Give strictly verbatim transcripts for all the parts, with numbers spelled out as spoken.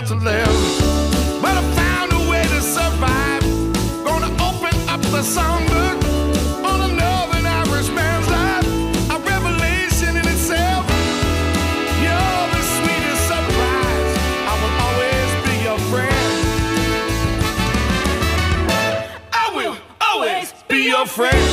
to live. But I found a way to survive. Gonna open up the songbook on a Northern Irishman's life. A revelation in itself. You're the sweetest surprise. I will always be your friend. I will always be your friend.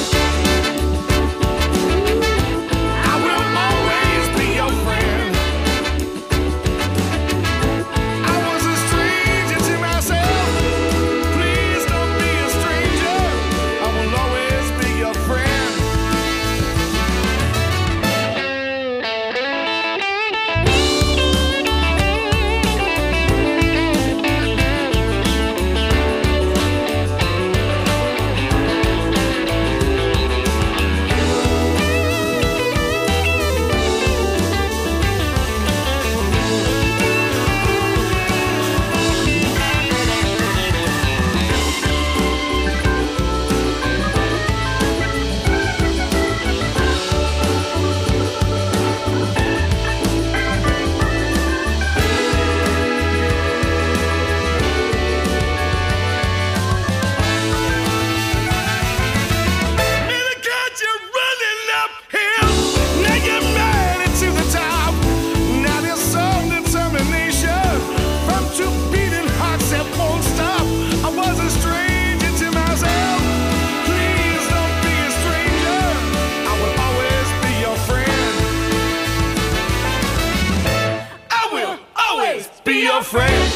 Be your friend.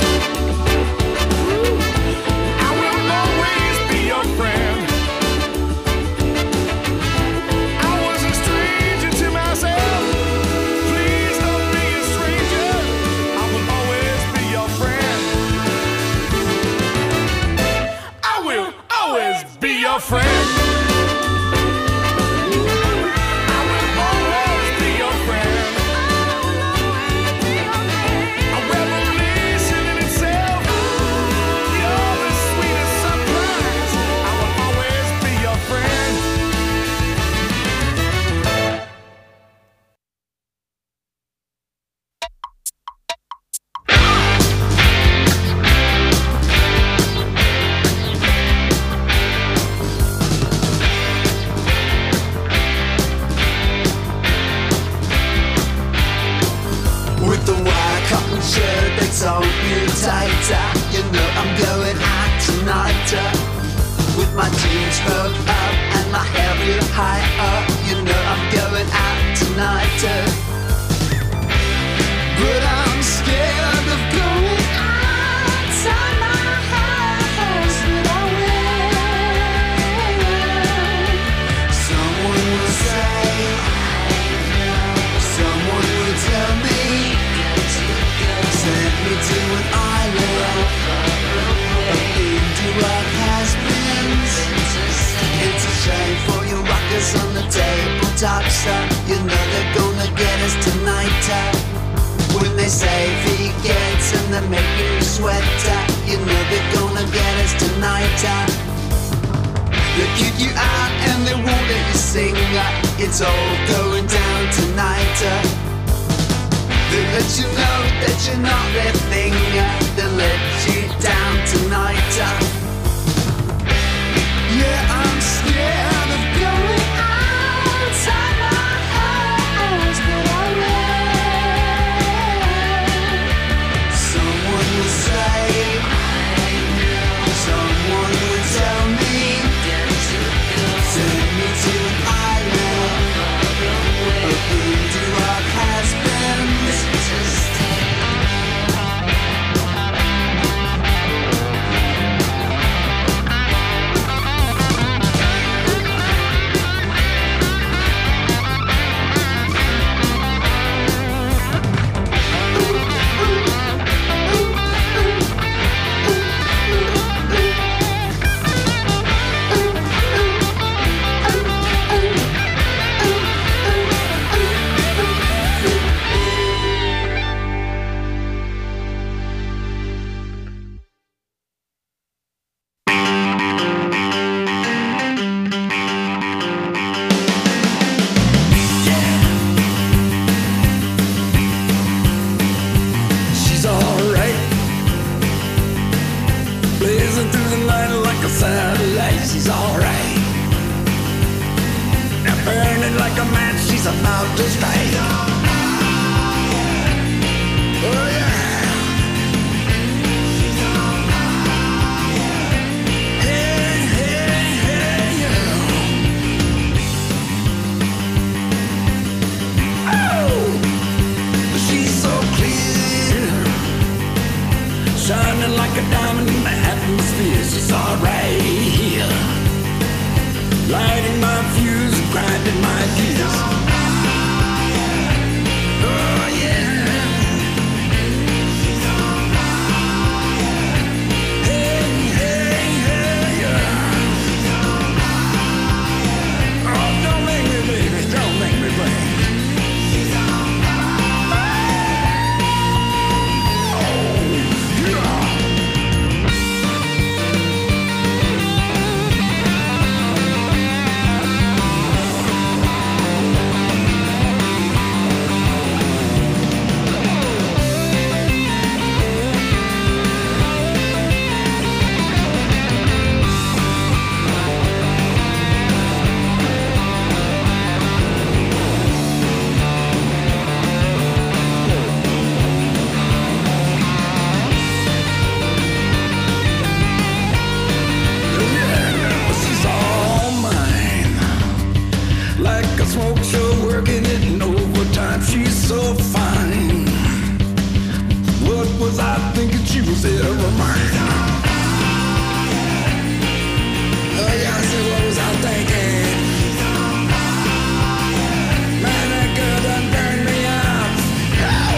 I will always be your friend. I was a stranger to myself. Please don't be a stranger. I will always be your friend. I will always be your friend. Hold you tighter, you know I'm going out tonight. With my jeans rolled up and my hair real high up, you know I'm going out tonight. But I'm scared of going outside my house, but I will. Someone will say, someone will tell me, send me to an island into our has-beens. It's a shame for you rockers on the tabletop, son. You know they're gonna get us tonight. When they say vegans and they're making you sweat, you know they're gonna get us tonight. They kick you out and they won't let you sing. It's all going down tonight. They let you know that you're not their thing. They let you down tonight. Yeah, I'm scared of going outside my house, but I will. Someone will say, someone will tell me, send me to an island into our has-beens. like a match she's about to strike. Oh yeah. Hey, hey, hey, yeah. Oh, she's so clear, shining like a diamond in the atmosphere. She's alright, lighting my fuse, grinding my gears. Oh yeah. Hey, hey, hey, yeah. Oh, don't make me, baby, don't make me break. Smoke show, working it in overtime. She's so fine. What was I thinking? She was ever mine. Oh yeah, I said, what was I thinking? Man, that girl done burned me out. Oh.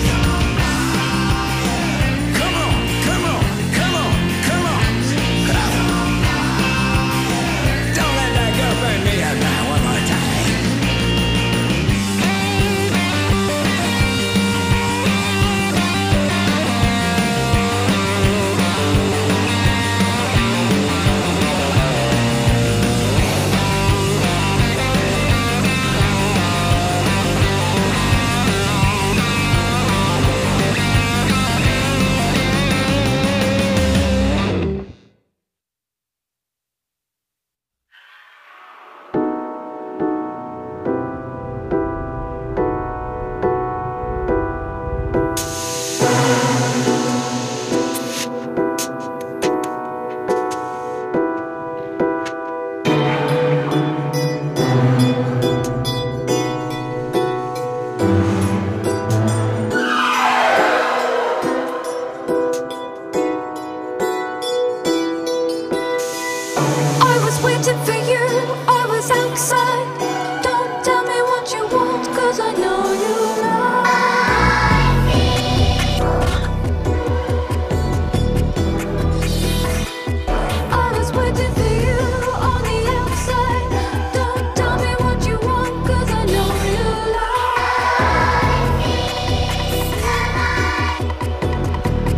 Come on, come on, come on, come on. Oh. Don't let that girl burn me out now. One more time.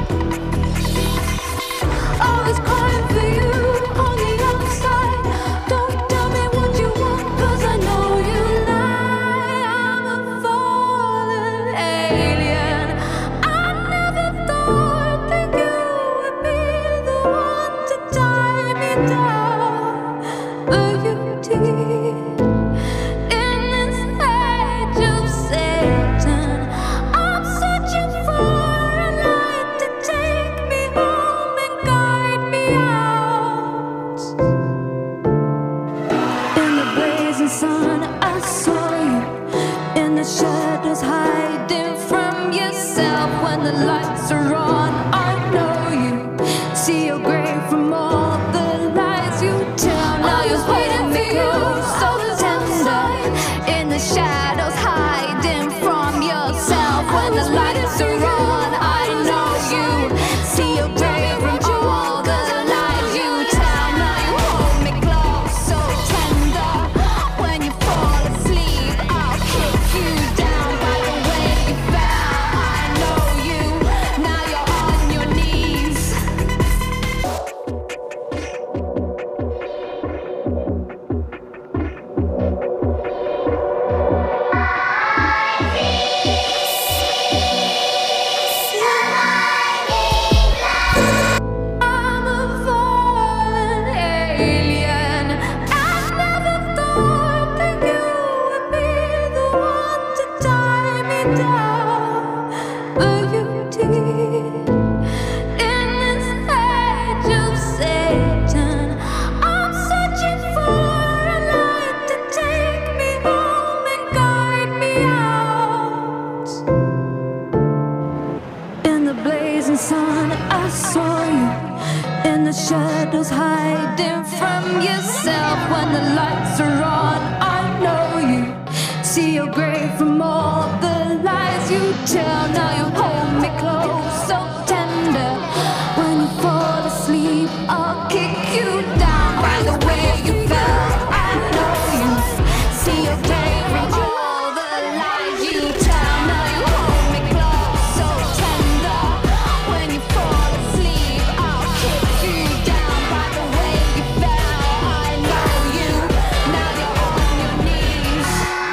I was crying for you on the outside. rising sun, I saw you in the shadows, hiding from yourself. When the lights are on, I know you see your grave from all the lies you tell. Now you hold me close, so tender. When you fall asleep, I'll kick you down by the way you fell. I know you see your grave from all the lies you tell. Now you hold me close, so tender. When you fall asleep, I'll kick you down by the way you fell. I know you, now you're on your knees.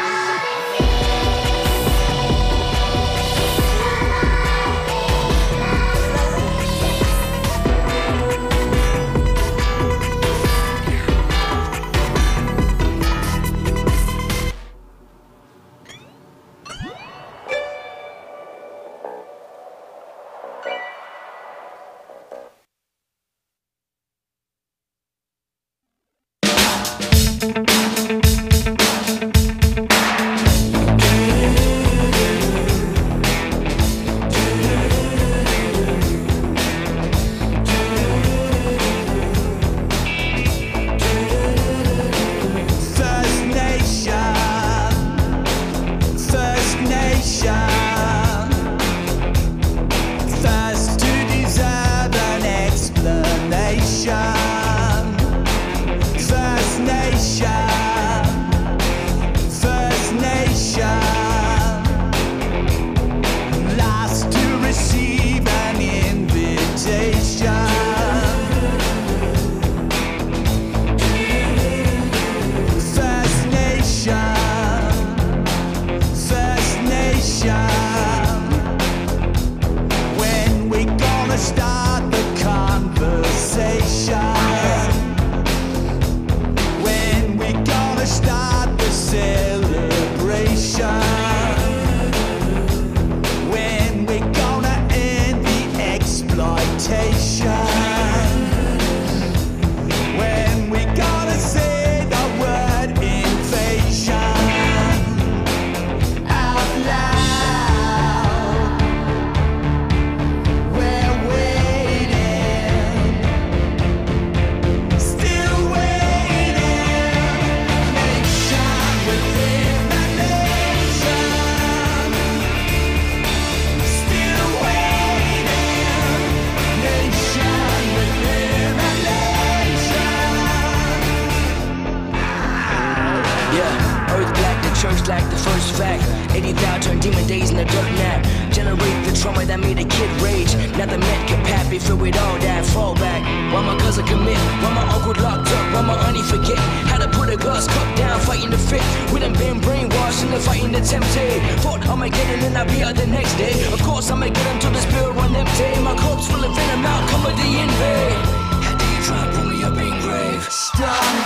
Like the first fact, eighty thousand demon days in the dirt nap. Generate the trauma that made a kid rage. Now the men can pat me filled with all that fallback. Why my cousin commit? Why my uncle locked up? Why my auntie forget how to put a glass cup down, fighting the fit? We done been brainwashed and the fighting the tempted. Thought I'ma get in and I'll be out the next day. Of course I'ma get him till the spirit run empty. My corpse full of venom, out come with the invade. How do you try to pull me up in grave? Strong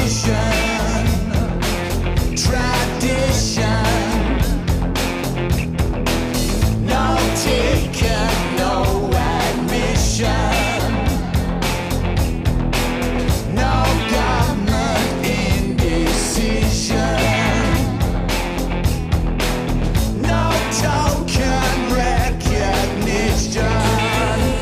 vision, tradition, no ticket, no admission, no government indecision, no token recognition.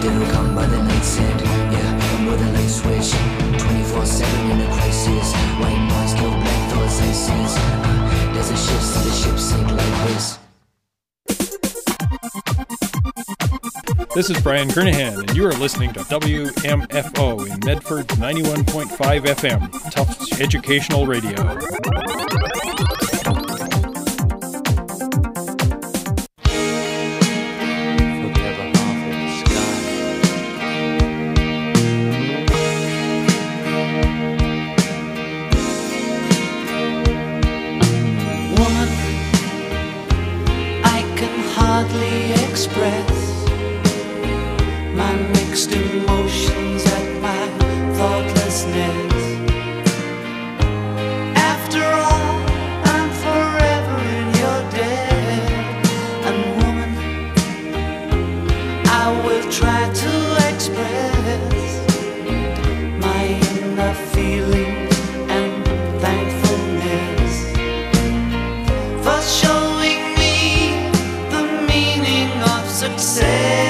didn't come by the night's end. Yeah, I'm with a light switch, twenty-four seven in a crisis. White noise, kill black thoughts, I sense. Uh, there's a ship, see the ship sink like this. This is Brian Kernahan, and you are listening to W M F O in Medford ninety-one point five F M, Tufts Educational Radio. Woman, I can hardly express my mixed emotions at my thoughtlessness. After all, I'm forever in your debt. And woman, I will try to express my inner feelings and thankfulness for showing me the meaning of success.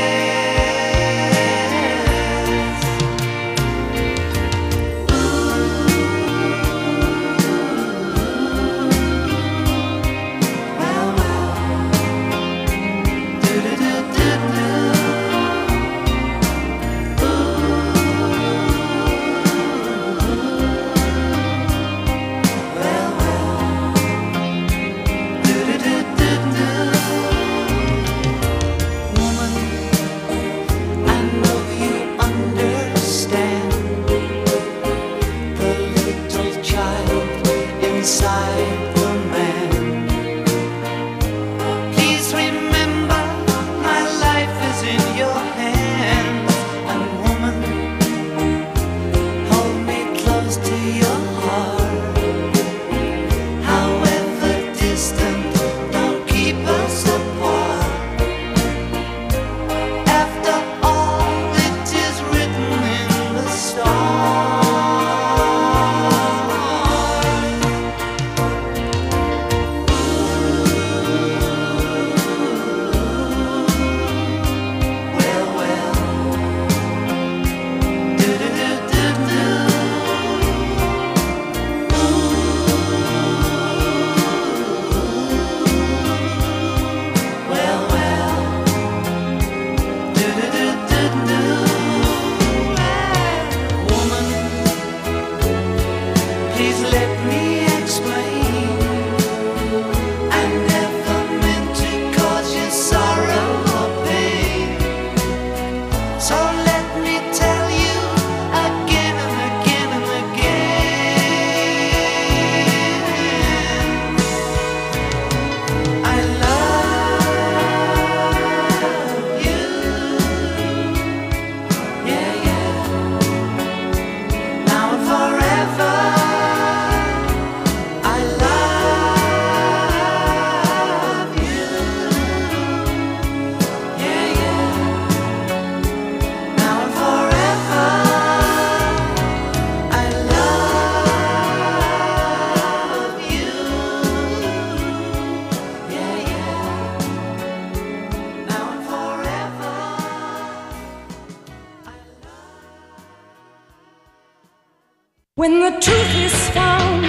When the truth is found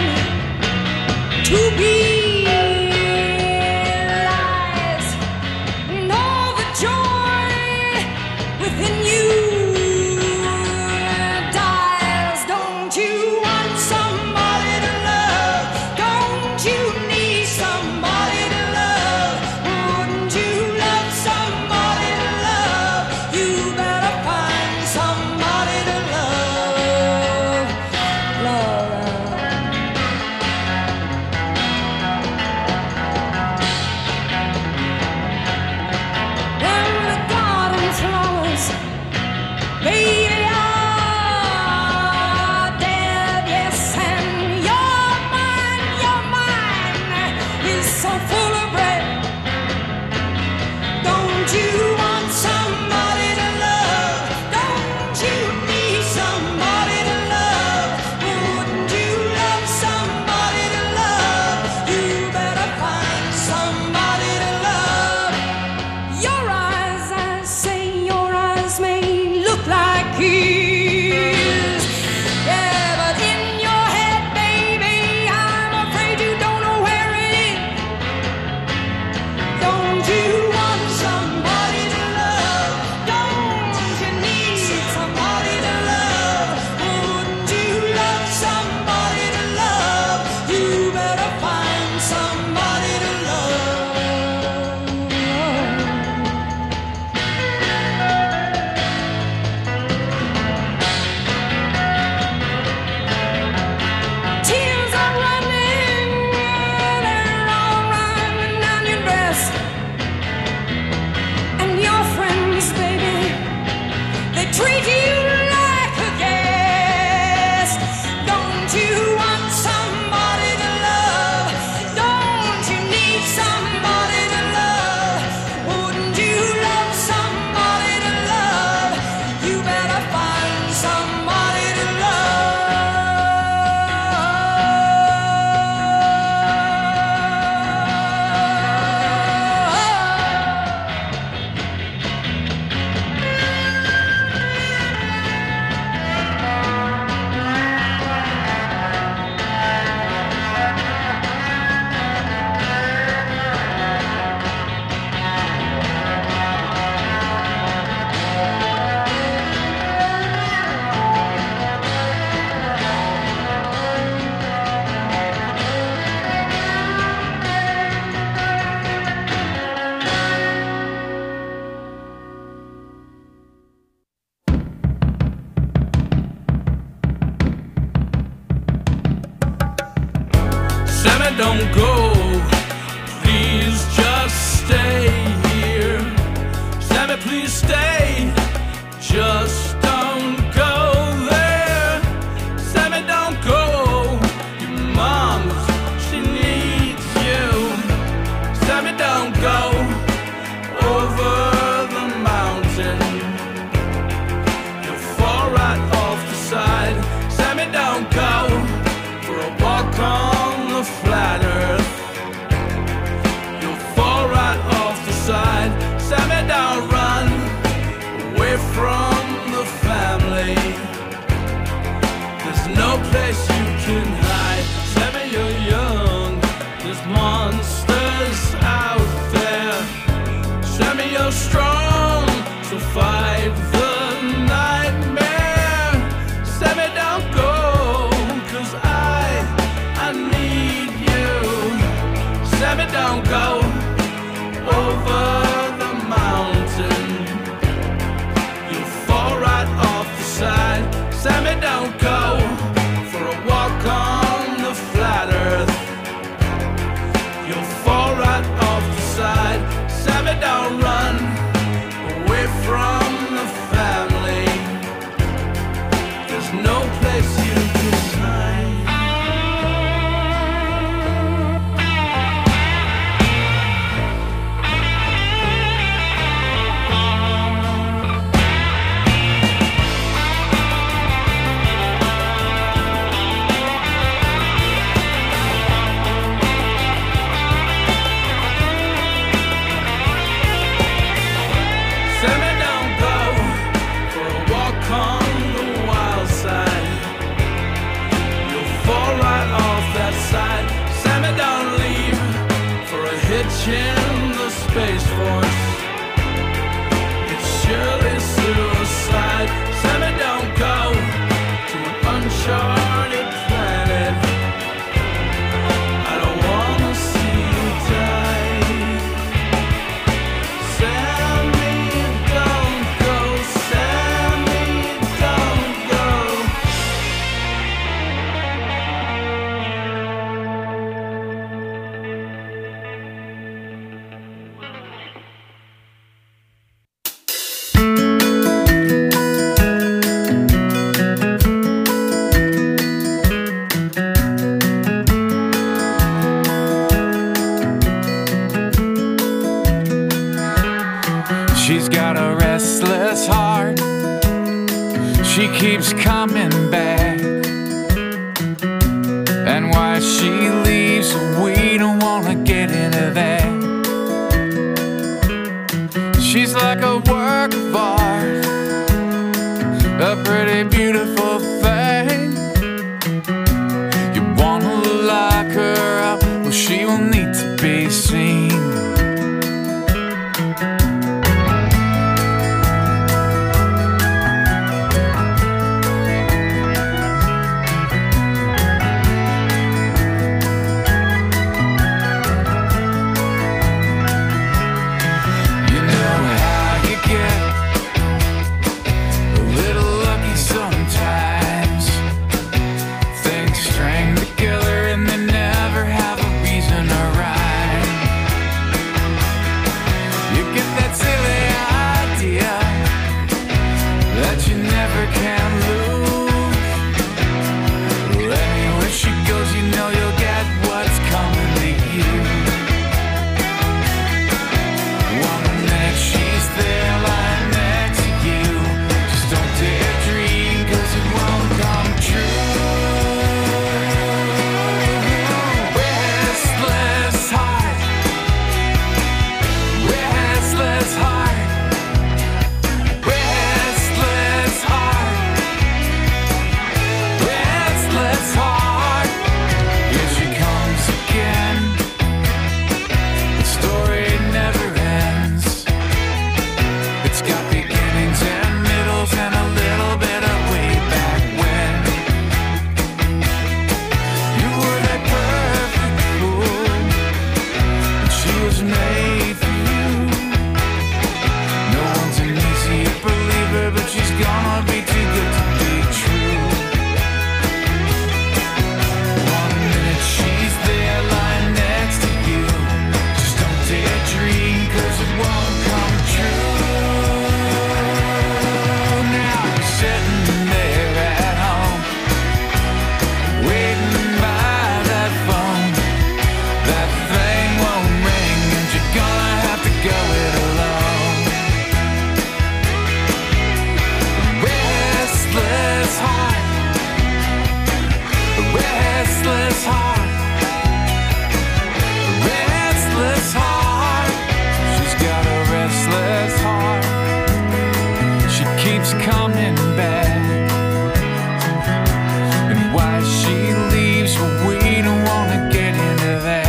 to be lies, and all the joy within you dies. Don't you want somebody to love? Don't you need somebody to love? Wouldn't you love somebody to love? You better find somebody to love. Love, love. treat you like a guest. Don't you want somebody to love? Don't you need somebody to love? Wouldn't you love somebody to love? You better find somebody to Sammy, don't go, please just stay here. Sammy, please stay, just don't go there. Sammy, don't go, your mom, she needs you. Sammy, don't go over the mountain, you'll fall right off the side. Sammy, don't go for a walk on the flat earth, you'll fall right off the side. Sammy, don't run away from the family, there's no place you can hide. Sammy, you're young, there's monsters out there. Sammy, you're strong, so fight the nightmare. Sammy, don't go, 'cause I I need you. Sammy, don't go over the mountain, you'll fall right off the side. Sammy, don't go for a walk on the flat earth, you'll fall right off the side. Sammy, don't run away from the family, there's no place you can hide. Sammy, don't go for a walk on the wild side, you'll fall right off that side. Sammy, don't leave for a hitch in the Space Force, it's surely suicide. Sammy, don't go to an uncharted planet, I don't wanna see you die. Sammy, don't go, Sammy, don't go. She's got a restless heart, she keeps coming back, and why she leaves, we don't wanna get into that. She's like a work of art, a pretty beautiful thing. You wanna lock her up, well she will need to be seen. You know how you get a little lucky sometimes. Things string together and they never have a reason to rhyme. keeps coming back. And why she leaves, well, we don't wanna get into that.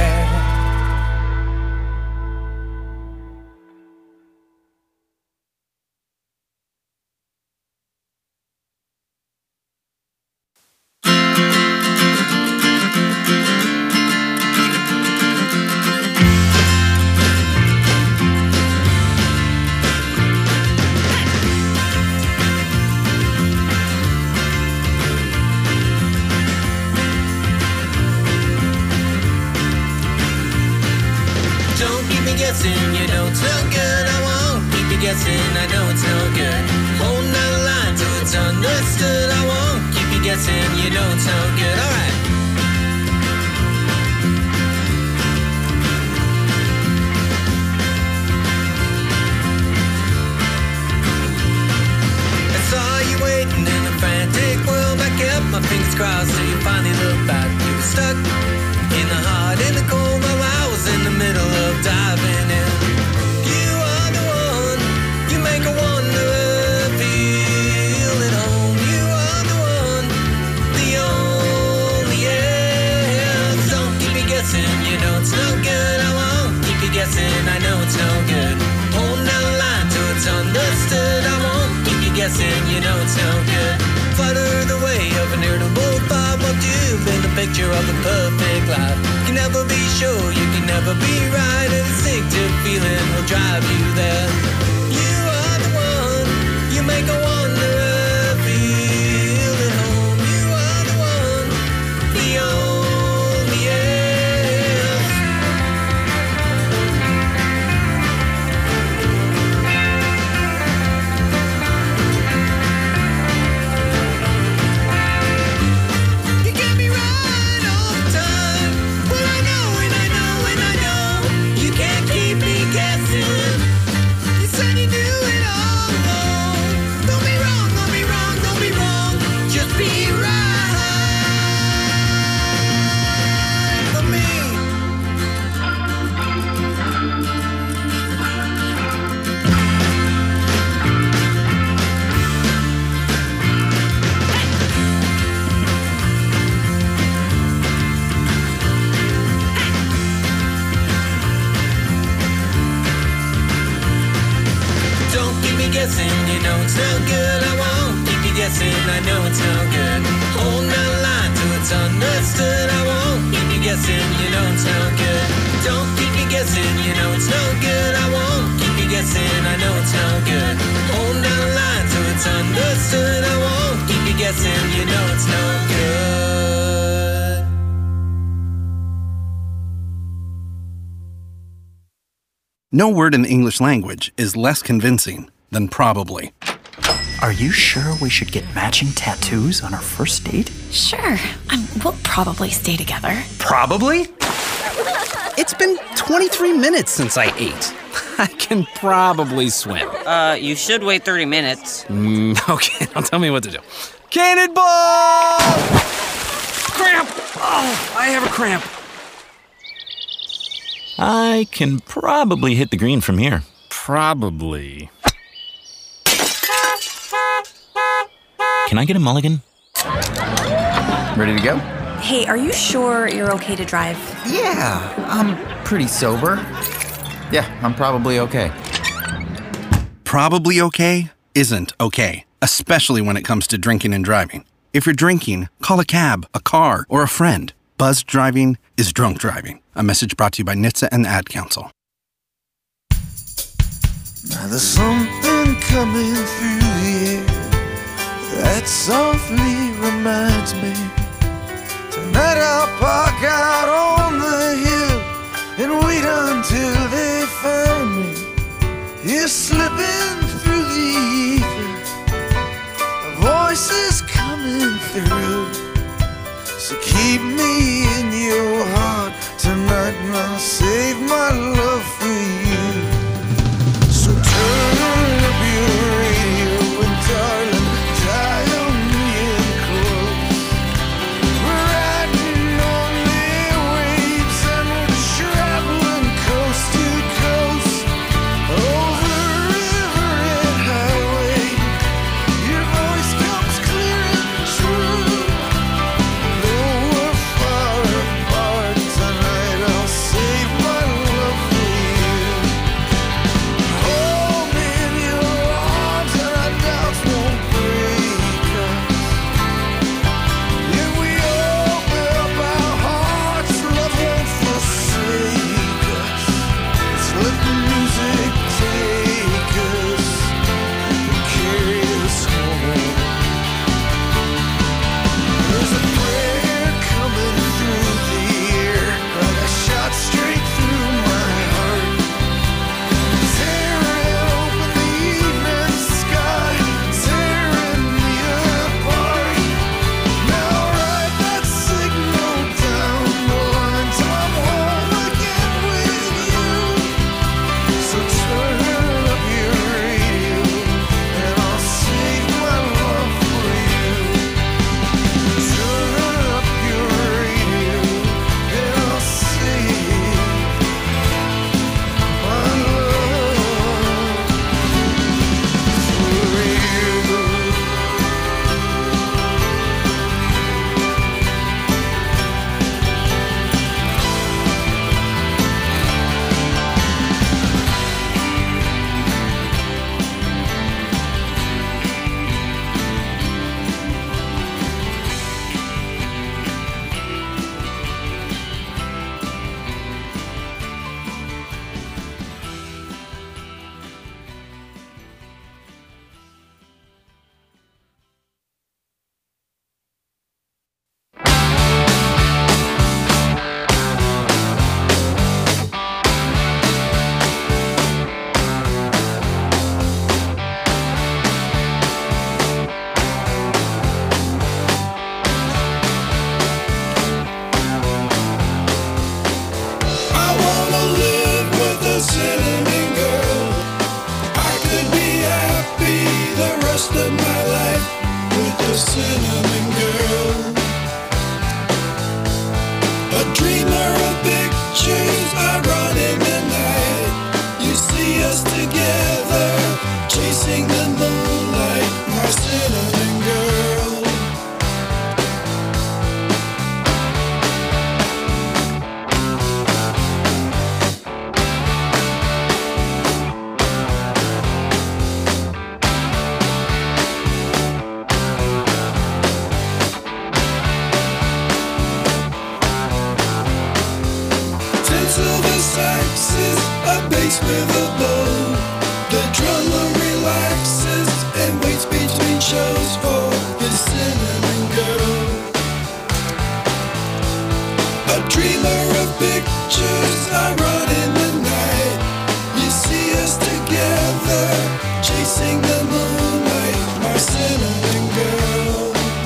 Guessing, you know it's no good. I won't keep you guessing. I know it's no good. Holding out a line till it's understood. I won't keep you guessing. You know it's no good. All right. I saw you waiting in a frantic world. I kept my fingers crossed till you finally looked back. You were stuck in the hot, in the cold, while I was in the middle of diving in. You are the one, you make a wanderer feel at home. You are the one, the only else. Don't keep me guessing, you know it's no good. I won't keep you guessing, I know it's no good. Holding out a line till it's understood. I won't keep you guessing, you know it's no good. Flutter the way of an irritable thought. What you've been the picture of the perfect life. You can never be sure, you can never be right. An instinctive feeling will drive you there. You are the one, you make a wanderer feel at home. You are the one, the only else. You get me right all the time. Well, I know and I know and I know you can't keep me guessing. You said you knew it all along. Don't be wrong, don't be wrong, don't be wrong. Just be right for me. Don't keep me guessing, you know it's no good. I won't keep you guessing, I know it's no good. Holding out a line till it's understood. I won't keep you guessing, you know it's no good. Don't keep me guessing, you know it's no good. I won't keep you guessing, I know it's no good. Holding out a line till it's understood. I won't keep you guessing, you know it's no good. No word in the English language is less convincing than probably. Are you sure we should get matching tattoos on our first date? Sure. Um, we'll probably stay together. Probably? It's been twenty-three minutes since I ate. I can probably swim. Uh, you should wait thirty minutes. Mm, okay, now tell me what to do. Cannonball! Cramp! Oh, I have a cramp. I can probably hit the green from here. Probably. Can I get a mulligan? Ready to go? Hey, are you sure you're okay to drive? Yeah, I'm pretty sober. Yeah, I'm probably okay. Probably okay isn't okay, especially when it comes to drinking and driving. If you're drinking, call a cab, a car, or a friend. Buzzed driving is drunk driving. A message brought to you by N H T S A and the Ad Council. Now there's something coming through the air that softly reminds me. Tonight I'll park out on the hill and wait until they find me. You're slipping through the ether, a voice is coming through. So keep me in your heart tonight and I'll save my love for you. So turn up your radio and darling, dial me in close. We're riding on the waves and we're traveling coast to coast, over river rest of my life with the cinnamon girl. A dreamer of pictures, I run in the night. You see us together, chasing the moonlight, my cinnamon girl. A bass with a bow. The drummer relaxes and waits between shows for his cinnamon girl. A dreamer of pictures, I run in the night. You see us together, chasing the moonlight, my cinnamon girl.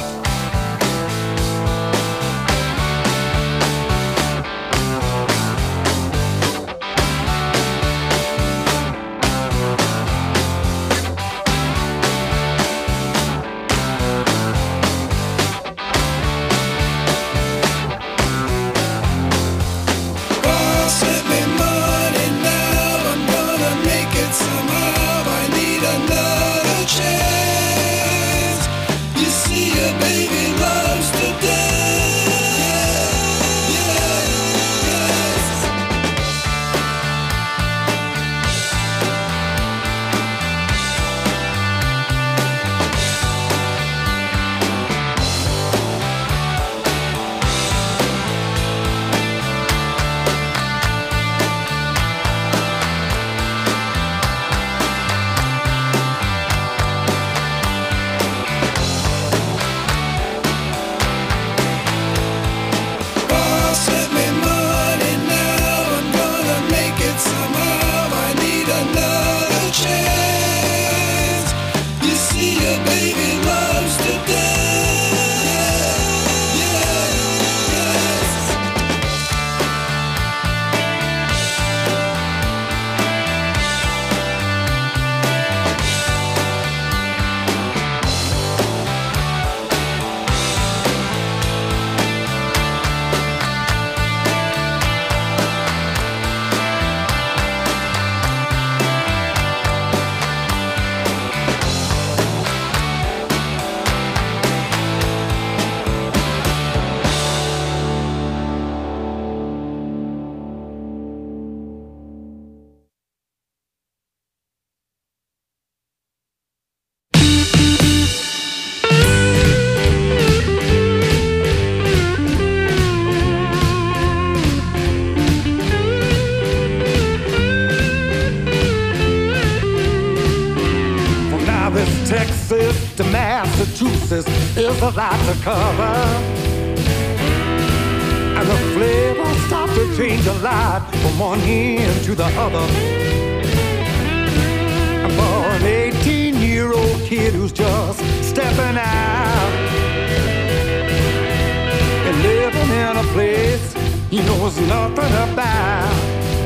Texas to Massachusetts is a lot to cover, and the flavor starts to change a lot from one end to the other. And for an eighteen-year-old kid who's just stepping out and living in a place he knows nothing about,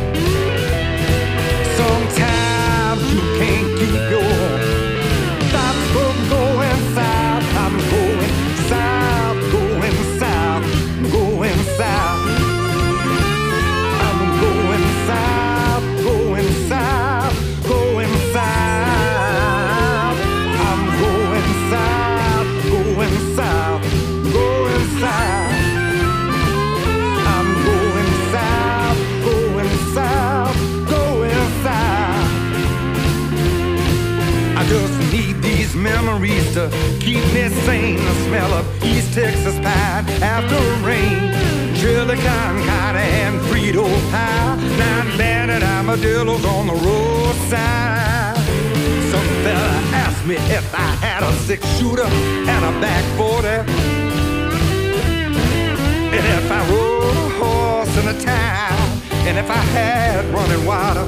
sometimes you can't keep your going south, I'm going south, going south, going south. I'm going south, going south, going south. I'm going south, going south, going south. I'm going south, going south, going south. I just need these memories to keep me sane. The smell of East Texas pie after rain, chili con carne and Frito pie, nine banded armadillos on the roadside. Some fella asked me if I had a six shooter and a back forty, and if I rode a horse in a town, and if I had running water.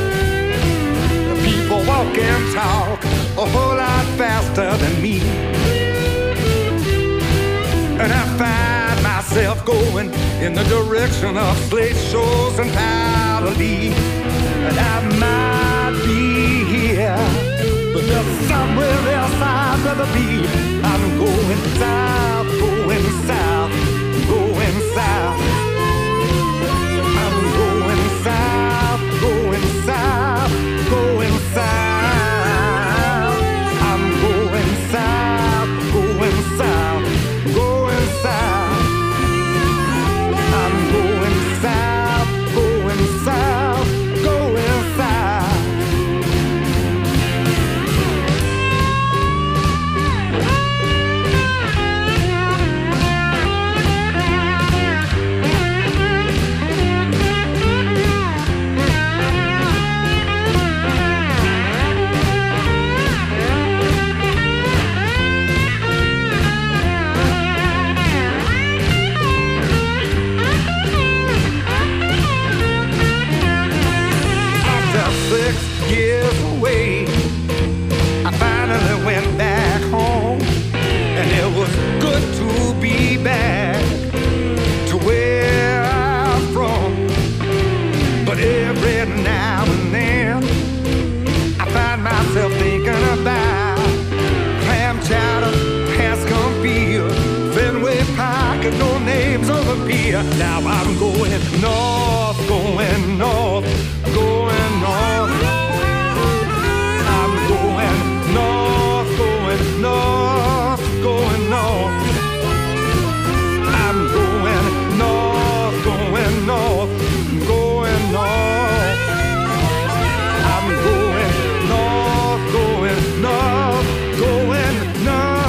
People walk and talk a whole lot faster than me, and I find myself going in the direction of slate shows and powder leaves. And I might be here, but Just somewhere else I'd rather be. I'm going south, going south, going south. I'm going south, going south, going south. I'm going south, going south, going south. I'm going south, going south, going south. Six years away, I finally went back home, and it was good to be back to where I'm from. But every now and then, I find myself thinking about clam chowder, Hanscom Field, Fenway Park, and no names on the pier. Now I'm going north, going north, going north. I'm going north, going north, going north. I'm going north, going north, going north. I'm going north, going north, going north.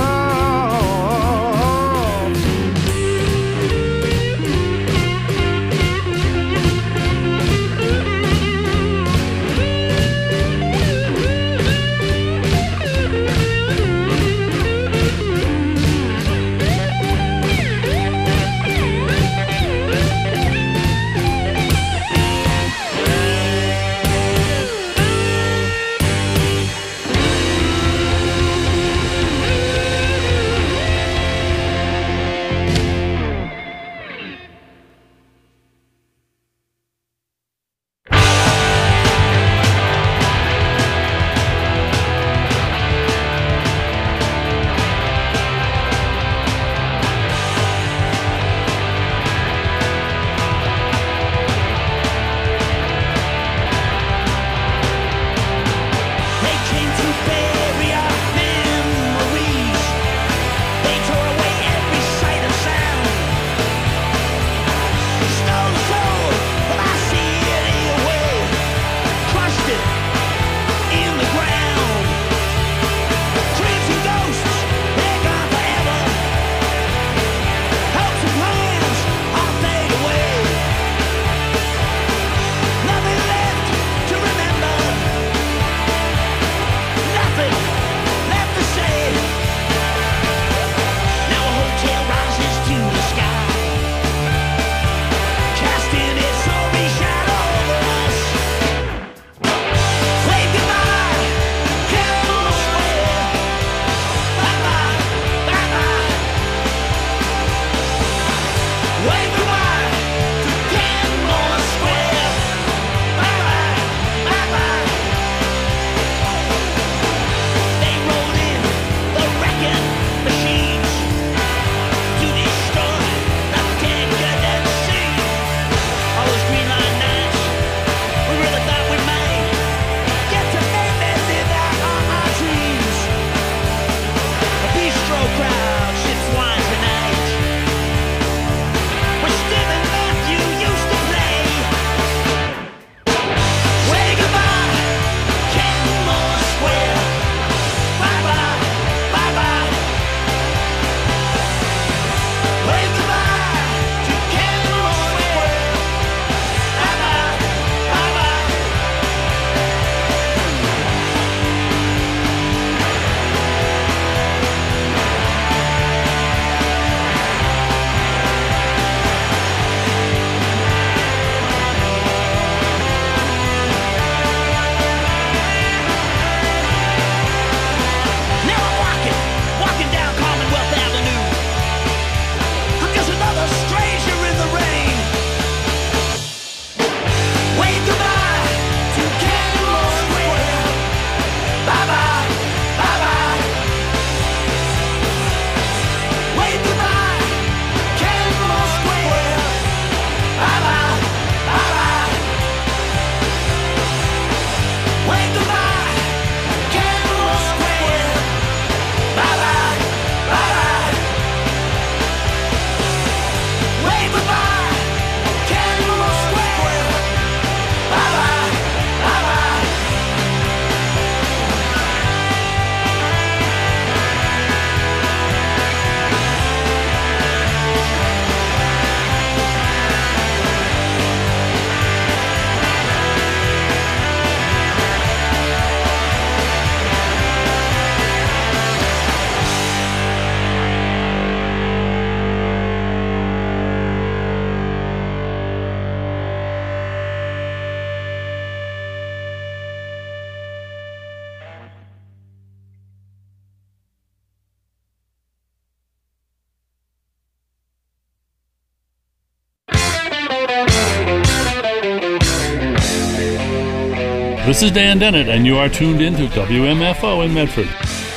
This is Dan Dennett, and you are tuned in to W M F O in Medford.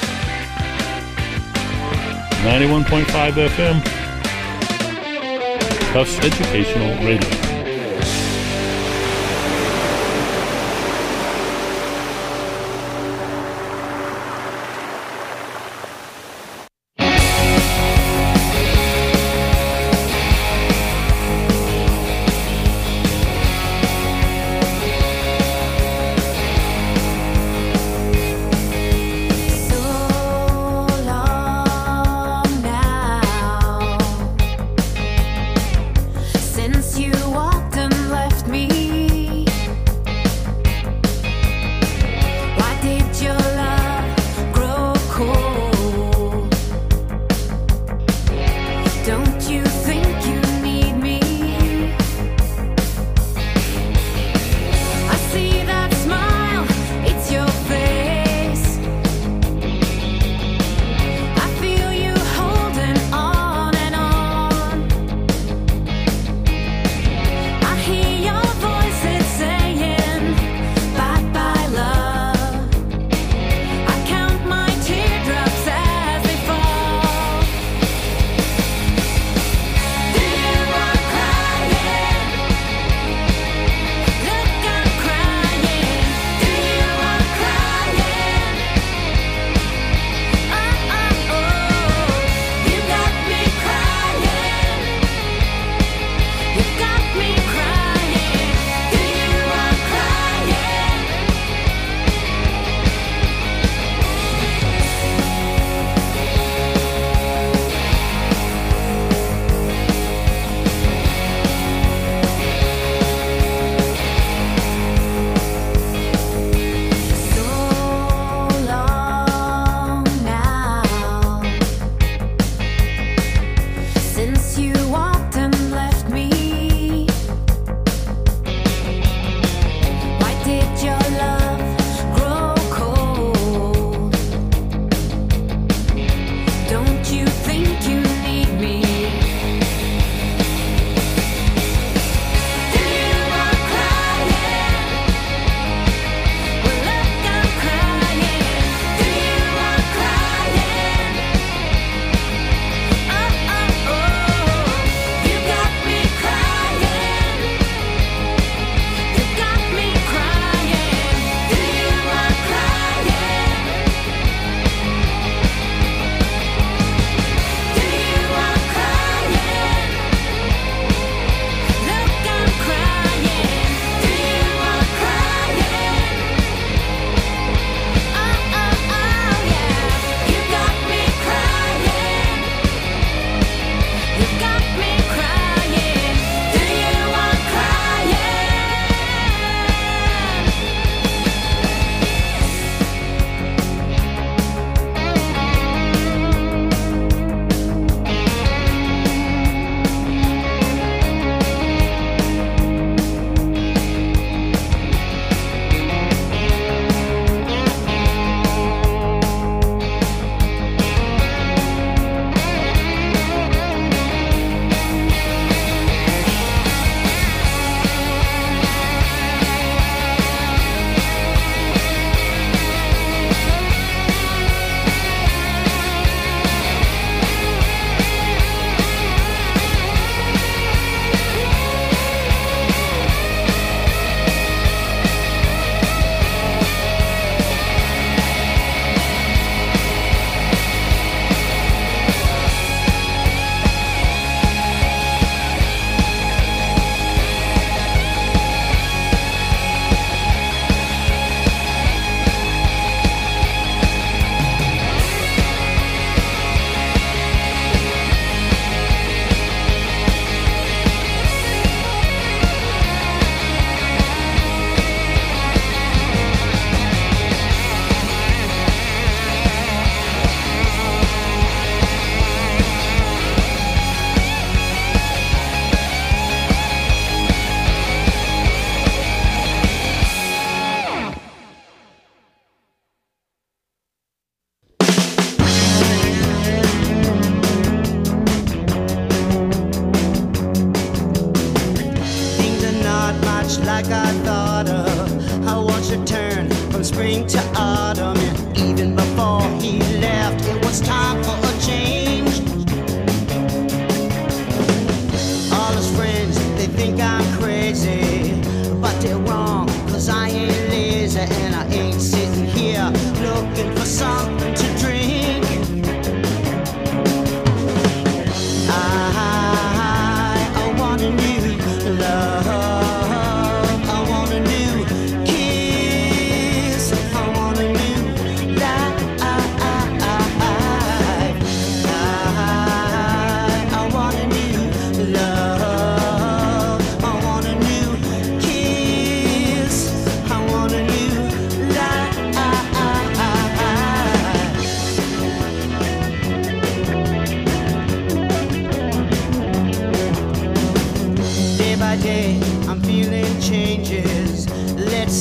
ninety-one point five F M, Tufts Educational Radio. Since you are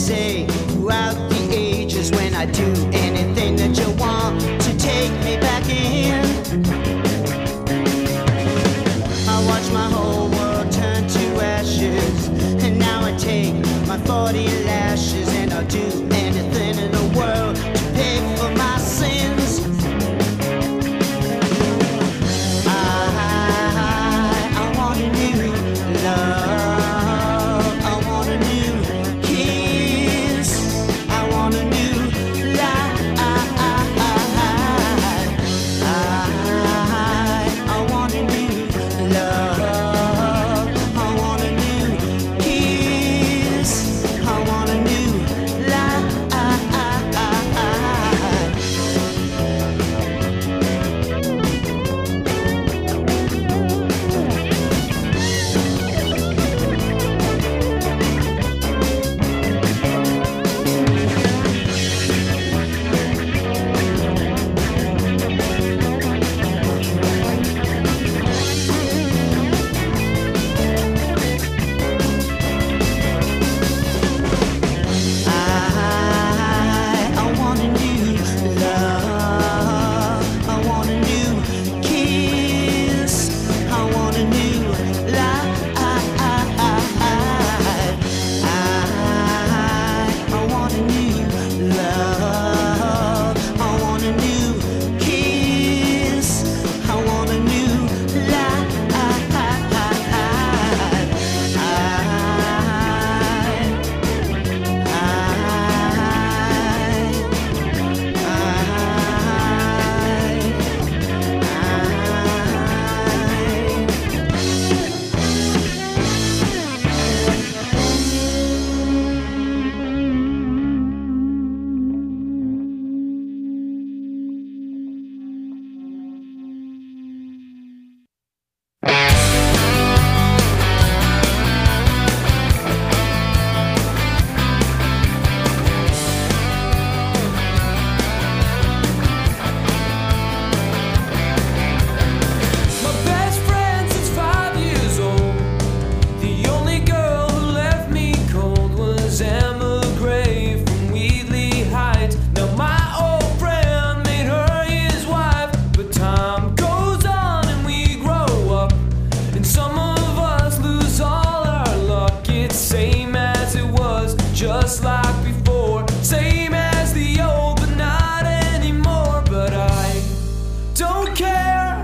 say throughout the ages, when I do anything that you want to take me back in. I watch my whole world turn to ashes, and now I take my forty lashes, and I'll do anything in the world to pay for my sins. I, I want a new love, I want a new kiss, I want a new life. I want a new love, I want a new kiss, I want a new life. Just like before, same as the old, but not anymore. But I don't care.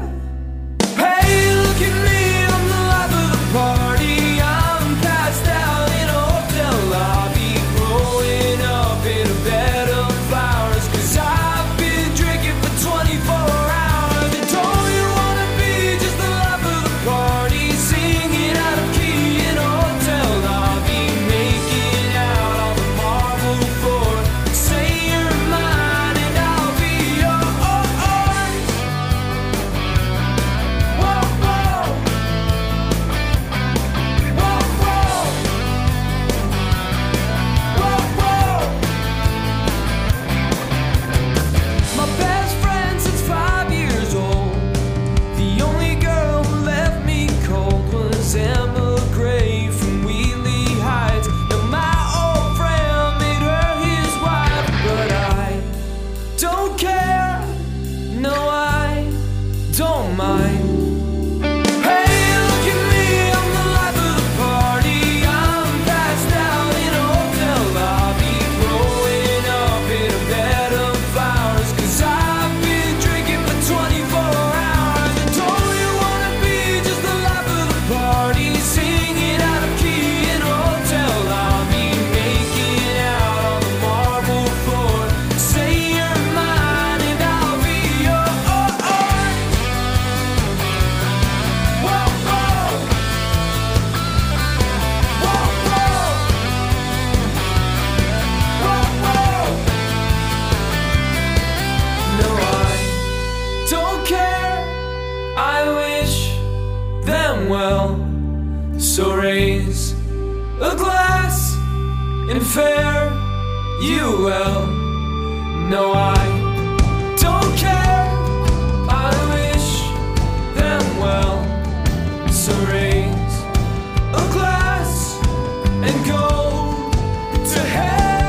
Hey, look at me, I'm the life of the party. I'm passed out in a hotel lobby, growing up in a bed of flowers, 'cause I've been drinking for twenty-four hours. And don't you wanna be just the life of the party, singing out of key in a hotel lobby, making out on the marble floor. Say you're mine and I'll be yours. Whoa, whoa. Whoa, whoa. Whoa, whoa. My best friend since five years old. The only girl who left me cold was Emma Gray from Wheatley Heights. Now my old friend made her his wife, but I don't care. No, I don't mind. Hey, look at me, I'm the life of the party. I'm passed out in a hotel lobby, growing up in a bed of flowers, 'cause I've been drinking for twenty-four hours. And don't you wanna be just the life of the party, singing out of key in a hotel lobby, making out on the marble floor. Say you're mine and I'll be yours. Whoa, whoa. Whoa, whoa. Whoa, whoa. No, I don't care. I wish them well. So raise a glass and fare you well. No, I don't care. I wish them well. So raise a glass and go to hell.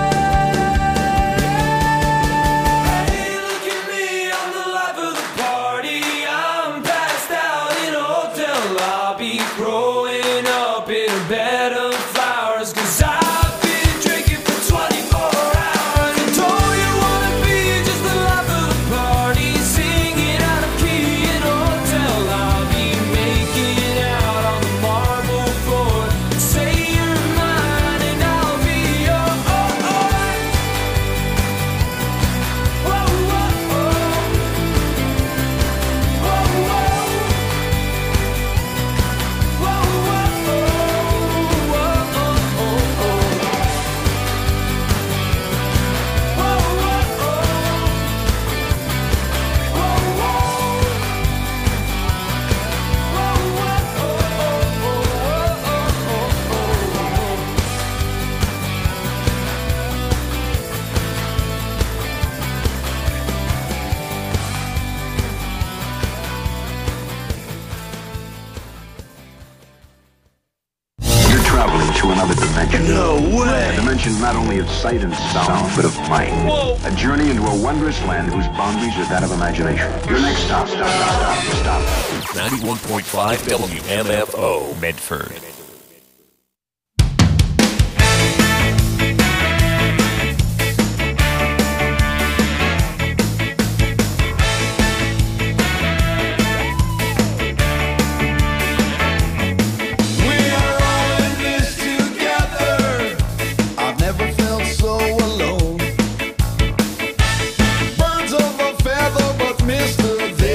No way! A dimension not only of sight and sound, but of mind. Whoa! A journey into a wondrous land whose boundaries are that of imagination. Your next stop, stop, stop, stop, stop. ninety-one point five W M F O, Medford.